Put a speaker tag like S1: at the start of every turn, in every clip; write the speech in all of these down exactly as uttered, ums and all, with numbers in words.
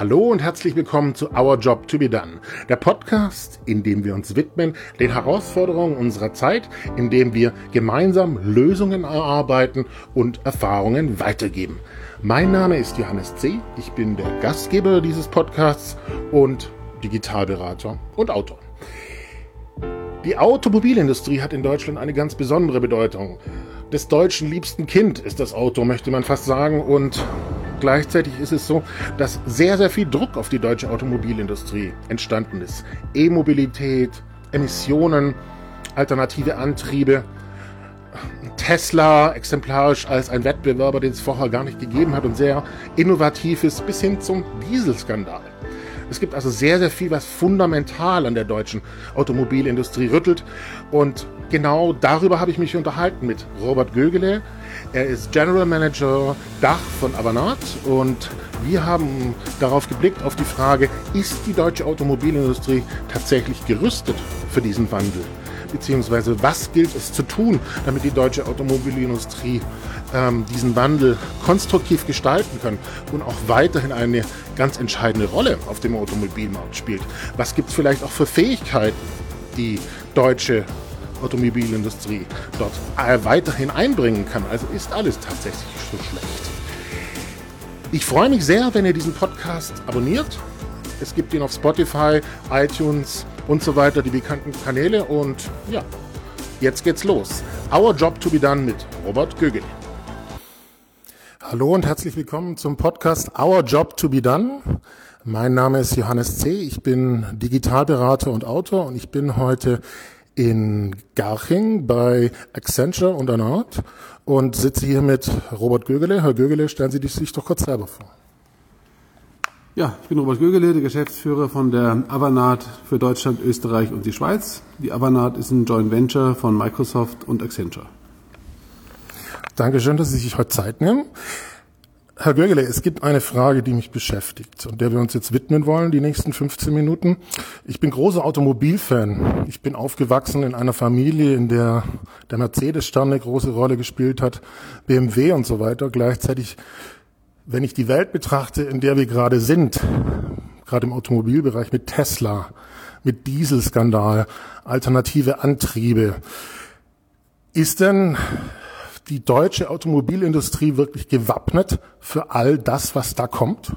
S1: Hallo und herzlich willkommen zu Our Job to be Done, der Podcast, in dem wir uns widmen den Herausforderungen unserer Zeit, in dem wir gemeinsam Lösungen erarbeiten und Erfahrungen weitergeben. Mein Name ist Johannes C., ich bin der Gastgeber dieses Podcasts und Digitalberater und Autor. Die Automobilindustrie hat in Deutschland eine ganz besondere Bedeutung. Des Deutschen liebsten Kind ist das Auto, möchte man fast sagen, und gleichzeitig ist es so, dass sehr, sehr viel Druck auf die deutsche Automobilindustrie entstanden ist. E-Mobilität, Emissionen, alternative Antriebe. Tesla exemplarisch als ein Wettbewerber, den es vorher gar nicht gegeben hat und sehr innovativ ist, bis hin zum Dieselskandal. Es gibt also sehr, sehr viel, was fundamental an der deutschen Automobilindustrie rüttelt. Und genau darüber habe ich mich unterhalten mit Robert Gögele. Er ist General Manager Dach von Avanade und wir haben darauf geblickt, auf die Frage, ist die deutsche Automobilindustrie tatsächlich gerüstet für diesen Wandel? Beziehungsweise was gilt es zu tun, damit die deutsche Automobilindustrie ähm, diesen Wandel konstruktiv gestalten kann und auch weiterhin eine ganz entscheidende Rolle auf dem Automobilmarkt spielt? Was gibt es vielleicht auch für Fähigkeiten, die deutsche Automobilindustrie dort äh, weiterhin einbringen kann? Also ist alles tatsächlich so schlecht? Ich freue mich sehr, wenn ihr diesen Podcast abonniert. Es gibt ihn auf Spotify, iTunes und so weiter, die bekannten Kanäle. Und ja, jetzt geht's los. Our Job to be Done mit Robert Gögele. Hallo und herzlich willkommen zum Podcast Our Job to be Done. Mein Name ist Johannes C., ich bin Digitalberater und Autor und ich bin heute in Garching bei Accenture und Avanade und sitze hier mit Robert Gögele. Herr Gögele, stellen Sie sich doch kurz selber vor.
S2: Ja, ich bin Robert Gögele, der Geschäftsführer von der Avanade für Deutschland, Österreich und die Schweiz. Die Avanade ist ein Joint Venture von Microsoft und Accenture.
S1: Dankeschön, dass Sie sich heute Zeit nehmen. Herr Gögele, es gibt eine Frage, die mich beschäftigt und der wir uns jetzt widmen wollen, die nächsten fünfzehn Minuten. Ich bin großer Automobilfan. Ich bin aufgewachsen in einer Familie, in der der Mercedes-Stern eine große Rolle gespielt hat, B M W und so weiter. Gleichzeitig, wenn ich die Welt betrachte, in der wir gerade sind, gerade im Automobilbereich mit Tesla, mit Dieselskandal, alternative Antriebe, ist denn die deutsche Automobilindustrie wirklich gewappnet für all das, was da kommt?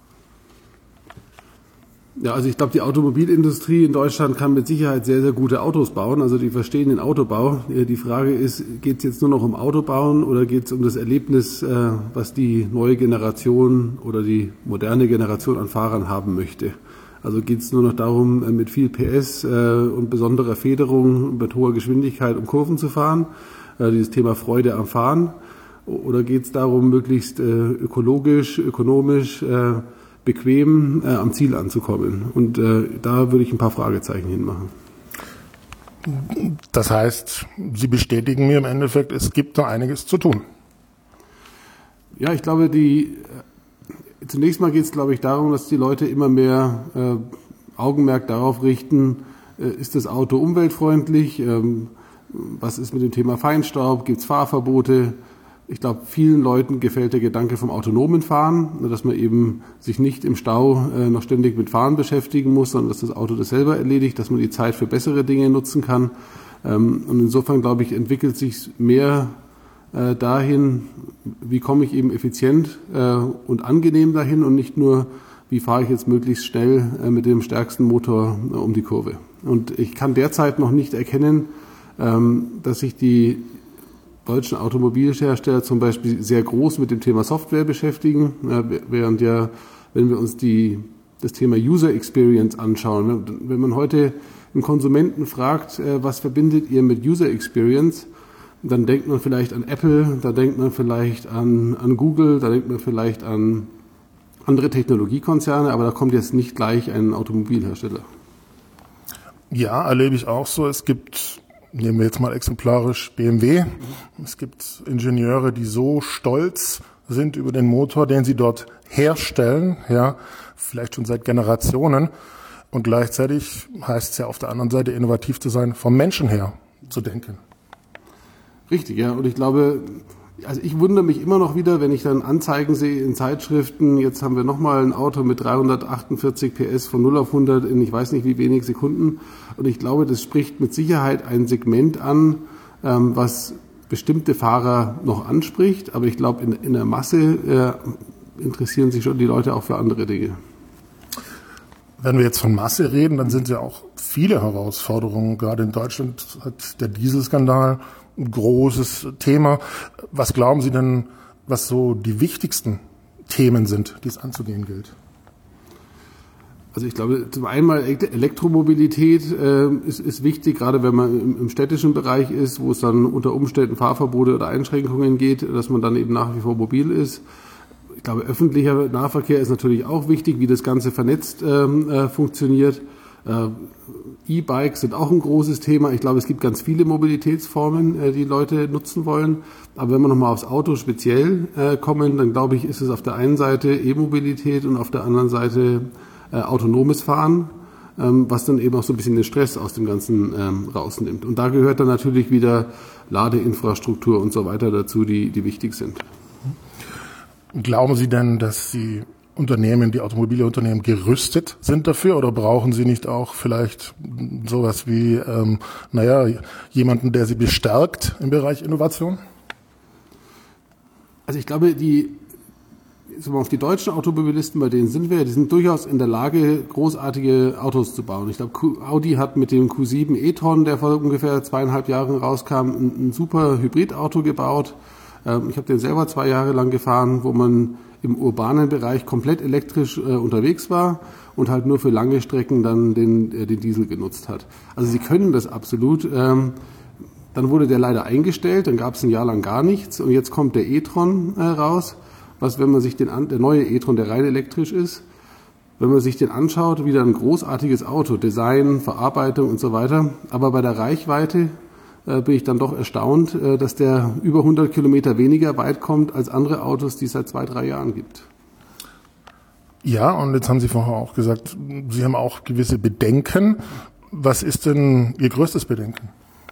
S2: Ja, also ich glaube, die Automobilindustrie in Deutschland kann mit Sicherheit sehr, sehr gute Autos bauen. Also die verstehen den Autobau. Die Frage ist, geht es jetzt nur noch um Autobauen oder geht es um das Erlebnis, was die neue Generation oder die moderne Generation an Fahrern haben möchte? Also geht es nur noch darum, mit viel P S und besonderer Federung mit hoher Geschwindigkeit um Kurven zu fahren? Dieses Thema Freude am Fahren? Oder geht es darum, möglichst ökologisch, ökonomisch, bequem äh, am Ziel anzukommen? Und äh, da würde ich ein paar Fragezeichen hinmachen.
S1: Das heißt, Sie bestätigen mir im Endeffekt, es gibt da einiges zu tun.
S2: Ja, ich glaube, die äh, zunächst mal geht es, glaube ich, darum, dass die Leute immer mehr äh, Augenmerk darauf richten, äh, ist das Auto umweltfreundlich, ähm, was ist mit dem Thema Feinstaub, gibt es Fahrverbote? Ich glaube, vielen Leuten gefällt der Gedanke vom autonomen Fahren, dass man eben sich nicht im Stau äh, noch ständig mit Fahren beschäftigen muss, sondern dass das Auto das selber erledigt, dass man die Zeit für bessere Dinge nutzen kann. Ähm, und insofern, glaube ich, entwickelt sich mehr äh, dahin, wie komme ich eben effizient äh, und angenehm dahin und nicht nur, wie fahre ich jetzt möglichst schnell äh, mit dem stärksten Motor äh, um die Kurve. Und ich kann derzeit noch nicht erkennen, ähm, dass sich die deutschen Automobilhersteller zum Beispiel sehr groß mit dem Thema Software beschäftigen, ja, während ja, wenn wir uns die, das Thema User Experience anschauen, wenn man heute einen Konsumenten fragt, äh, was verbindet ihr mit User Experience, dann denkt man vielleicht an Apple, da denkt man vielleicht an, an Google, da denkt man vielleicht an andere Technologiekonzerne, aber da kommt jetzt nicht gleich ein Automobilhersteller.
S1: Ja, erlebe ich auch so. Es gibt, nehmen wir jetzt mal exemplarisch B M W. Es gibt Ingenieure, die so stolz sind über den Motor, den sie dort herstellen, ja, vielleicht schon seit Generationen. Und gleichzeitig heißt es ja auf der anderen Seite, innovativ zu sein, vom Menschen her zu denken.
S2: Richtig, ja. Und ich glaube, Also ich wundere mich immer noch wieder, wenn ich dann Anzeigen sehe in Zeitschriften, jetzt haben wir nochmal ein Auto mit dreihundertachtundvierzig P S von null auf hundert in ich weiß nicht wie wenig Sekunden. Und ich glaube, das spricht mit Sicherheit ein Segment an, ähm, was bestimmte Fahrer noch anspricht. Aber ich glaube, in, in der Masse äh, interessieren sich schon die Leute auch für andere Dinge.
S1: Wenn wir jetzt von Masse reden, dann sind ja auch viele Herausforderungen. Gerade in Deutschland hat der Dieselskandal ein großes Thema. Was glauben Sie denn, was so die wichtigsten Themen sind, die es anzugehen gilt?
S2: Also ich glaube, zum einen mal Elektromobilität äh, ist, ist wichtig, gerade wenn man im, im städtischen Bereich ist, wo es dann unter Umständen Fahrverbote oder Einschränkungen geht, dass man dann eben nach wie vor mobil ist. Ich glaube, öffentlicher Nahverkehr ist natürlich auch wichtig, wie das Ganze vernetzt äh, funktioniert. Äh, E-Bikes sind auch ein großes Thema. Ich glaube, es gibt ganz viele Mobilitätsformen, äh, die Leute nutzen wollen. Aber wenn wir nochmal aufs Auto speziell äh, kommen, dann glaube ich, ist es auf der einen Seite E-Mobilität und auf der anderen Seite äh, autonomes Fahren, ähm, was dann eben auch so ein bisschen den Stress aus dem Ganzen ähm, rausnimmt. Und da gehört dann natürlich wieder Ladeinfrastruktur und so weiter dazu, die, die wichtig sind.
S1: Glauben Sie denn, dass die Unternehmen, die Automobilunternehmen gerüstet sind dafür, oder brauchen sie nicht auch vielleicht sowas wie, ähm, naja, jemanden, der sie bestärkt im Bereich Innovation?
S2: Also ich glaube, die, sagen wir, auf die deutschen Automobilisten, bei denen sind wir, die sind durchaus in der Lage, großartige Autos zu bauen. Ich glaube, Audi hat mit dem Q sieben e-tron, der vor ungefähr zweieinhalb Jahren rauskam, ein, ein super Hybridauto gebaut. Ähm, ich habe den selber zwei Jahre lang gefahren, wo man im urbanen Bereich komplett elektrisch äh, unterwegs war und halt nur für lange Strecken dann den, äh, den Diesel genutzt hat. Also sie können das absolut. Ähm, dann wurde der leider eingestellt, dann gab es ein Jahr lang gar nichts und jetzt kommt der e-tron äh, raus, was, wenn man sich den an, der neue e-tron, der rein elektrisch ist, wenn man sich den anschaut, wieder ein großartiges Auto, Design, Verarbeitung und so weiter, aber bei der Reichweite bin ich dann doch erstaunt, dass der über hundert Kilometer weniger weit kommt als andere Autos, die es seit zwei, drei Jahren gibt.
S1: Ja, und jetzt haben Sie vorher auch gesagt, Sie haben auch gewisse Bedenken. Was ist denn Ihr größtes Bedenken?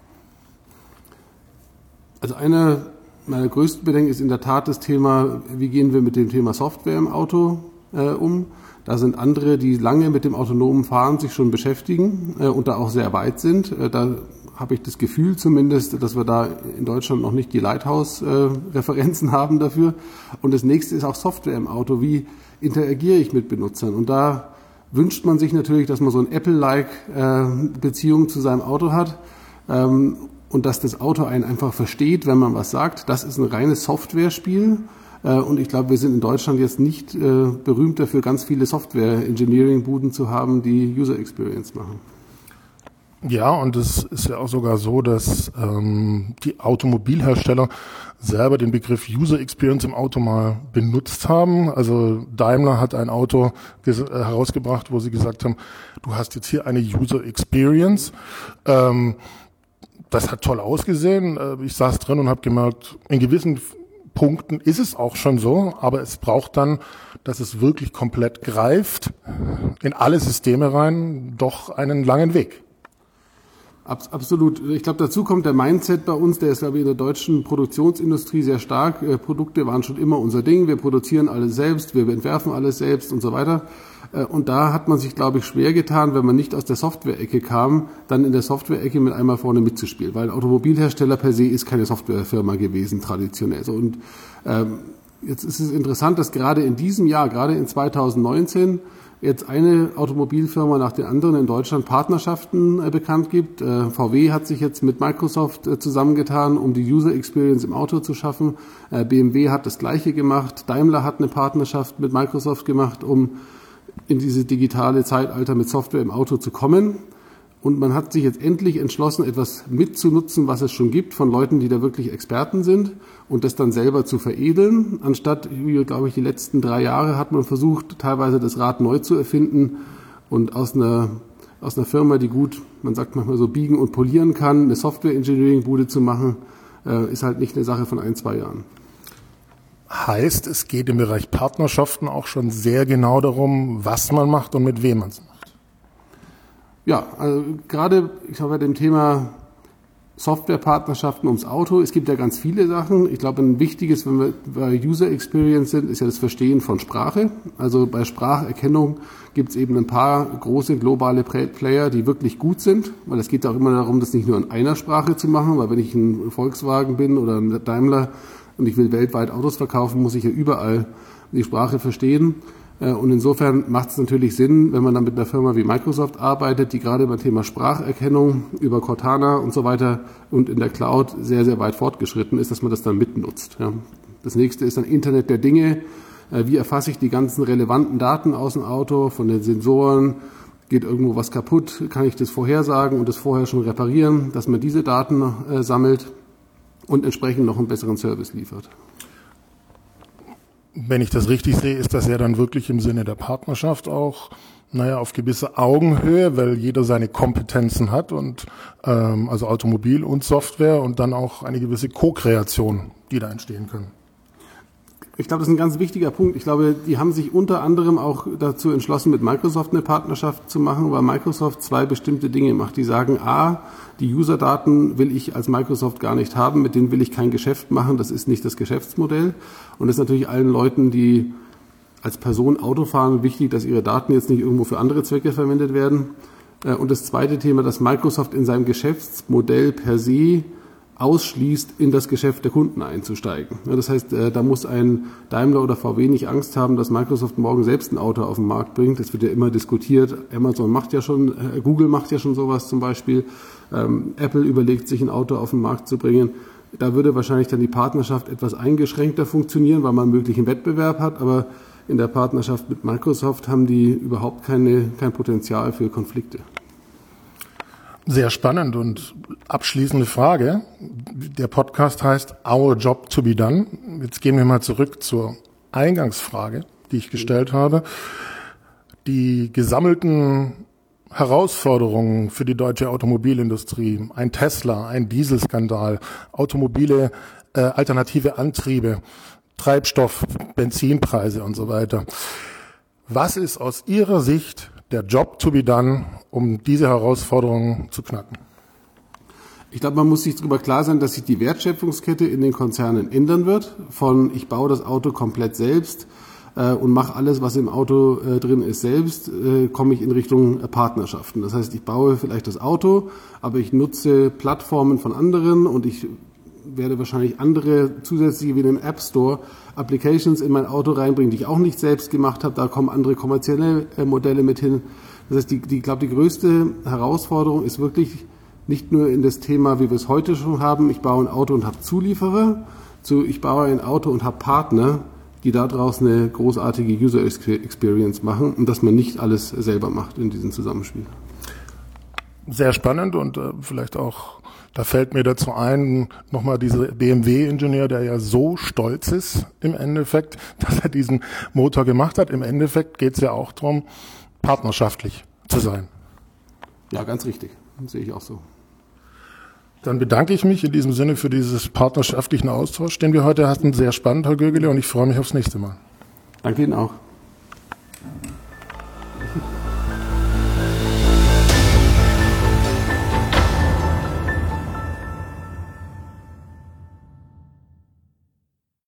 S2: Also eine meiner größten Bedenken ist in der Tat das Thema, wie gehen wir mit dem Thema Software im Auto äh, um. Da sind andere, die lange mit dem autonomen Fahren sich schon beschäftigen äh, und da auch sehr weit sind. Äh, da habe ich das Gefühl zumindest, dass wir da in Deutschland noch nicht die Lighthouse-Referenzen haben dafür. Und das nächste ist auch Software im Auto. Wie interagiere ich mit Benutzern? Und da wünscht man sich natürlich, dass man so eine Apple-like äh, Beziehung zu seinem Auto hat ähm, und dass das Auto einen einfach versteht, wenn man was sagt. Das ist ein reines Software-Spiel. Äh, und ich glaube, wir sind in Deutschland jetzt nicht äh, berühmt dafür, ganz viele Software-Engineering-Buden zu haben, die User-Experience machen.
S1: Ja, und es ist ja auch sogar so, dass ähm, die Automobilhersteller selber den Begriff User Experience im Auto mal benutzt haben. Also Daimler hat ein Auto ges- äh, herausgebracht, wo sie gesagt haben, du hast jetzt hier eine User Experience. Ähm, das hat toll ausgesehen. Äh, ich saß drin und habe gemerkt, in gewissen Punkten ist es auch schon so, aber es braucht dann, dass es wirklich komplett greift, in alle Systeme rein, doch einen langen Weg.
S2: Absolut. Ich glaube, dazu kommt der Mindset bei uns, der ist, glaube ich, in der deutschen Produktionsindustrie sehr stark. Äh, Produkte waren schon immer unser Ding. Wir produzieren alles selbst, wir entwerfen alles selbst und so weiter. Äh, und da hat man sich, glaube ich, schwer getan, wenn man nicht aus der Software-Ecke kam, dann in der Software-Ecke mit einmal vorne mitzuspielen. Weil ein Automobilhersteller per se ist keine Softwarefirma gewesen, traditionell. So, und ähm, jetzt ist es interessant, dass gerade in diesem Jahr, gerade in zweitausendneunzehn, jetzt eine Automobilfirma nach der anderen in Deutschland Partnerschaften äh, bekannt gibt. Äh, V W hat sich jetzt mit Microsoft äh, zusammengetan, um die User Experience im Auto zu schaffen. Äh, B M W hat das Gleiche gemacht. Daimler hat eine Partnerschaft mit Microsoft gemacht, um in dieses digitale Zeitalter mit Software im Auto zu kommen. Und man hat sich jetzt endlich entschlossen, etwas mitzunutzen, was es schon gibt, von Leuten, die da wirklich Experten sind und das dann selber zu veredeln. Anstatt, wie, glaube ich, die letzten drei Jahre hat man versucht, teilweise das Rad neu zu erfinden und aus einer, aus einer Firma, die gut, man sagt manchmal so, biegen und polieren kann, eine Software-Engineering-Bude zu machen, äh, ist halt nicht eine Sache von ein, zwei Jahren.
S1: Heißt, es geht im Bereich Partnerschaften auch schon sehr genau darum, was man macht und mit wem man es macht.
S2: Ja, also gerade, ich glaube, bei dem Thema Softwarepartnerschaften ums Auto. Es gibt ja ganz viele Sachen. Ich glaube, ein wichtiges, wenn wir bei User Experience sind, ist ja das Verstehen von Sprache. Also bei Spracherkennung gibt es eben ein paar große globale Player, die wirklich gut sind, weil es geht auch immer darum, das nicht nur in einer Sprache zu machen, weil wenn ich ein Volkswagen bin oder ein Daimler und ich will weltweit Autos verkaufen, muss ich ja überall die Sprache verstehen. Und insofern macht es natürlich Sinn, wenn man dann mit einer Firma wie Microsoft arbeitet, die gerade beim Thema Spracherkennung über Cortana und so weiter und in der Cloud sehr, sehr weit fortgeschritten ist, dass man das dann mitnutzt. Ja. Das nächste ist dann Internet der Dinge. Wie erfasse ich die ganzen relevanten Daten aus dem Auto, von den Sensoren? Geht irgendwo was kaputt? Kann ich das vorhersagen und das vorher schon reparieren, dass man diese Daten äh, sammelt und entsprechend noch einen besseren Service liefert?
S1: Wenn ich das richtig sehe, ist das ja dann wirklich im Sinne der Partnerschaft auch, naja, auf gewisse Augenhöhe, weil jeder seine Kompetenzen hat und ähm, also Automobil und Software und dann auch eine gewisse Co-Kreation, die da entstehen können.
S2: Ich glaube, das ist ein ganz wichtiger Punkt. Ich glaube, die haben sich unter anderem auch dazu entschlossen, mit Microsoft eine Partnerschaft zu machen, weil Microsoft zwei bestimmte Dinge macht. Die sagen, a, die User-Daten will ich als Microsoft gar nicht haben, mit denen will ich kein Geschäft machen, das ist nicht das Geschäftsmodell. Und das ist natürlich allen Leuten, die als Person Auto fahren, wichtig, dass ihre Daten jetzt nicht irgendwo für andere Zwecke verwendet werden. Und das zweite Thema, dass Microsoft in seinem Geschäftsmodell per se ausschließt, in das Geschäft der Kunden einzusteigen. Das heißt, da muss ein Daimler oder V W nicht Angst haben, dass Microsoft morgen selbst ein Auto auf den Markt bringt. Das wird ja immer diskutiert. Amazon macht ja schon, Google macht ja schon sowas zum Beispiel. Apple überlegt sich, ein Auto auf den Markt zu bringen. Da würde wahrscheinlich dann die Partnerschaft etwas eingeschränkter funktionieren, weil man möglichen Wettbewerb hat. Aber in der Partnerschaft mit Microsoft haben die überhaupt keine, kein Potenzial für Konflikte.
S1: Sehr spannend und abschließende Frage. Der Podcast heißt Our Job to be Done. Jetzt gehen wir mal zurück zur Eingangsfrage, die ich gestellt habe. Die gesammelten Herausforderungen für die deutsche Automobilindustrie, ein Tesla, ein Dieselskandal, automobile äh, alternative Antriebe, Treibstoff, Benzinpreise und so weiter. Was ist aus Ihrer Sicht der Job to be done, um diese Herausforderungen zu knacken?
S2: Ich glaube, man muss sich darüber klar sein, dass sich die Wertschöpfungskette in den Konzernen ändern wird. Von ich baue das Auto komplett selbst äh, und mache alles, was im Auto äh, drin ist, selbst, äh, komme ich in Richtung äh, Partnerschaften. Das heißt, ich baue vielleicht das Auto, aber ich nutze Plattformen von anderen und ich werde wahrscheinlich andere zusätzliche wie in den App Store Applications in mein Auto reinbringen, die ich auch nicht selbst gemacht habe. Da kommen andere kommerzielle äh, Modelle mit hin. Das heißt, die, die, ich glaube, die größte Herausforderung ist wirklich nicht nur in das Thema, wie wir es heute schon haben, ich baue ein Auto und habe Zulieferer, zu ich baue ein Auto und habe Partner, die daraus eine großartige User Experience machen und dass man nicht alles selber macht in diesem Zusammenspiel.
S1: Sehr spannend und äh, vielleicht auch, da fällt mir dazu ein, nochmal dieser B M W-Ingenieur, der ja so stolz ist im Endeffekt, dass er diesen Motor gemacht hat. Im Endeffekt geht es ja auch darum, partnerschaftlich zu sein.
S2: Ja, ganz richtig. Das sehe ich auch so.
S1: Dann bedanke ich mich in diesem Sinne für dieses partnerschaftlichen Austausch, den wir heute hatten. Sehr spannend, Herr Gögele, und ich freue mich aufs nächste Mal.
S2: Danke Ihnen auch.